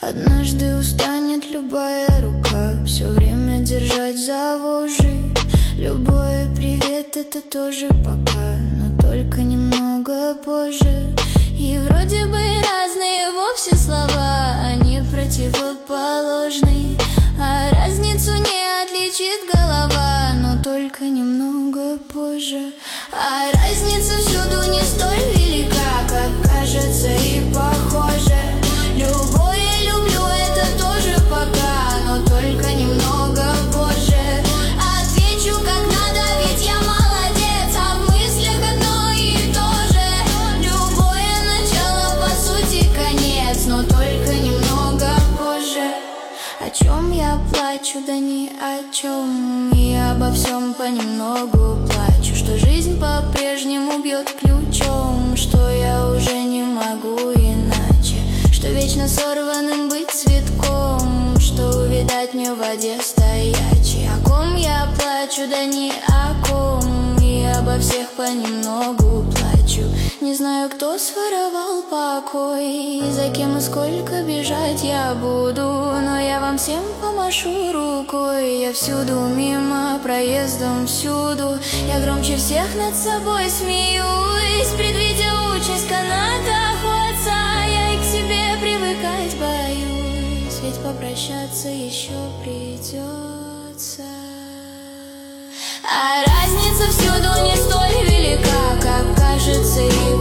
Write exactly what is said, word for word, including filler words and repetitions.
Однажды устанет любая рука все время держать за вожжи. Любое привет — это тоже пока, но только немного позже. И вроде бы разные вовсе слова, они противоположны, а разницу не отличит голова, но только немного позже. А разница всюду не столь велика, как кажется и похоже. Любое люблю — это тоже пока, но только немного позже. Отвечу как надо, ведь я молодец, а в мыслях одно и то же. Любое начало, по сути, конец, но только немного позже. О чем я плачу? Да ни о чем. И обо всем понемногу плачу, что жизнь по-прежнему бьет ключом, что я уже не могу иначе, что вечно сорванным быть цветком, что увидать мне в воде стоячей. О ком я плачу? Да ни о ком. И обо всех понемногу плачу. Не знаю, кто своровал покой, за кем и сколько бежать я буду, но я вам всем помашу рукой. Я всюду, мимо, проездом всюду, я громче всех над собой смеюсь, предвидя участь канатоходца. Я и к себе привыкать боюсь, ведь попрощаться еще придется. А разница всюду не столь велика, как кажется и